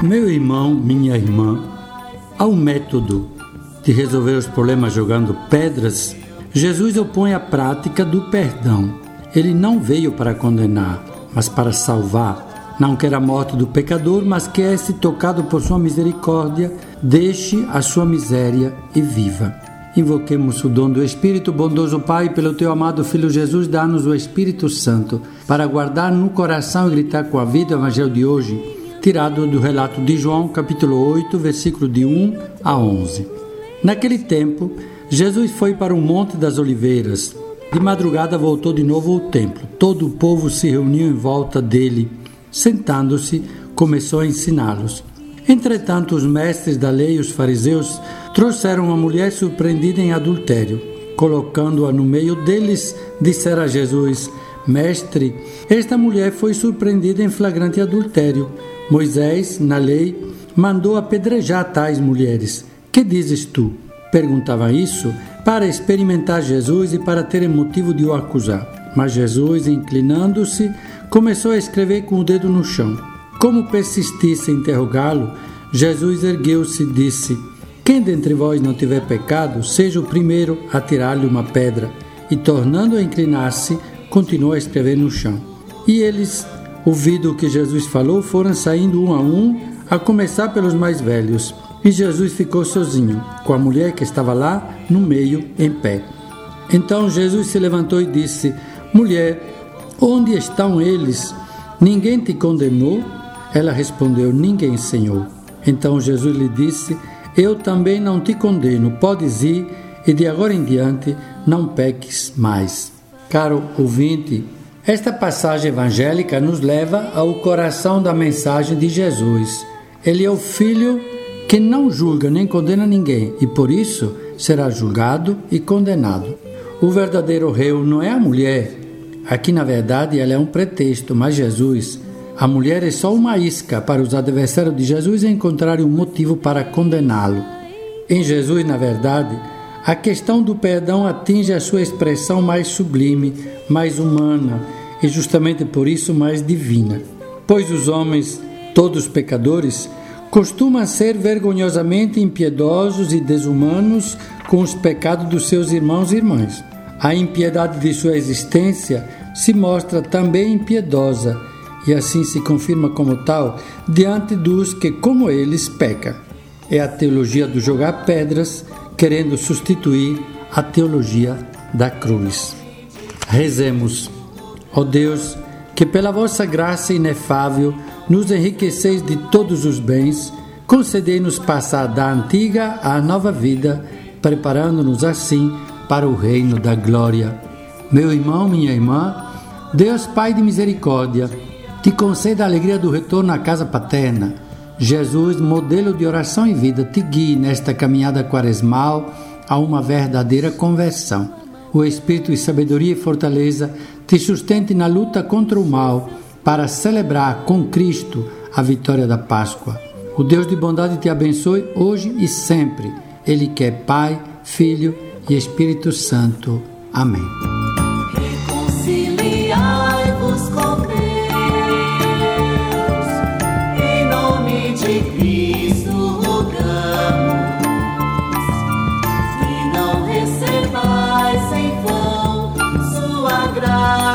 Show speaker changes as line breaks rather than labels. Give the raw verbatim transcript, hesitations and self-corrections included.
Meu irmão, minha irmã, há um método de resolver os problemas jogando pedras. Jesus opõe a prática do perdão. Ele não veio para condenar, mas para salvar. Não quer a morte do pecador, mas quer, se tocado por sua misericórdia, deixe a sua miséria e viva. Invoquemos o dom do Espírito. Bondoso Pai, pelo Teu amado Filho Jesus, dá-nos o Espírito Santo para guardar no coração e gritar com a vida o Evangelho de hoje, tirado do relato de João, capítulo oito, versículo de um a onze. Naquele tempo, Jesus foi para o Monte das Oliveiras. De madrugada voltou de novo ao templo. Todo o povo se reuniu em volta dele. Sentando-se, começou a ensiná-los. Entretanto, os mestres da lei e os fariseus trouxeram uma mulher surpreendida em adultério. Colocando-a no meio deles, disseram a Jesus: Mestre, esta mulher foi surpreendida em flagrante adultério. Moisés, na lei, mandou apedrejar tais mulheres. Que dizes tu? Perguntava isso para experimentar Jesus e para terem motivo de o acusar. Mas Jesus, inclinando-se, começou a escrever com o dedo no chão. Como persistisse em interrogá-lo, Jesus ergueu-se e disse: Quem dentre vós não tiver pecado, seja o primeiro a tirar-lhe uma pedra. E, tornando a inclinar-se, continuou a escrever no chão. E eles, ouvindo o que Jesus falou, foram saindo um a um, a começar pelos mais velhos. E Jesus ficou sozinho, com a mulher que estava lá no meio, em pé. Então Jesus se levantou e disse: Mulher, onde estão eles? Ninguém te condenou? Ela respondeu: Ninguém, Senhor. Então Jesus lhe disse: Eu também não te condeno. Podes ir e de agora em diante não peques mais. Caro ouvinte, esta passagem evangélica nos leva ao coração da mensagem de Jesus. Ele é o Filho que não julga nem condena ninguém e por isso será julgado e condenado. O verdadeiro réu não é a mulher. Aqui, na verdade, ela é um pretexto, mas Jesus, a mulher é só uma isca para os adversários de Jesus encontrarem um motivo para condená-lo. Em Jesus, na verdade, a questão do perdão atinge a sua expressão mais sublime, mais humana e justamente por isso mais divina. Pois os homens, todos pecadores, costumam ser vergonhosamente impiedosos e desumanos com os pecados dos seus irmãos e irmãs. A impiedade de sua existência se mostra também impiedosa e assim se confirma como tal diante dos que, como eles, pecam. É a teologia do jogar pedras, querendo substituir a teologia da cruz. Rezemos. Ó Deus, que pela vossa graça inefável nos enriqueceis de todos os bens, concedei-nos passar da antiga à nova vida, preparando-nos assim para o reino da glória. Meu irmão, minha irmã, Deus Pai de misericórdia, te conceda a alegria do retorno à casa paterna. Jesus, modelo de oração e vida, te guie nesta caminhada quaresmal a uma verdadeira conversão. O Espírito de sabedoria e fortaleza te sustente na luta contra o mal, para celebrar com Cristo a vitória da Páscoa. O Deus de bondade te abençoe hoje e sempre. Ele que é Pai, Filho e Espírito Santo. Amém.
Reconciliai-vos com Deus, em nome de Cristo rogamos, e não recebais em vão sua graça.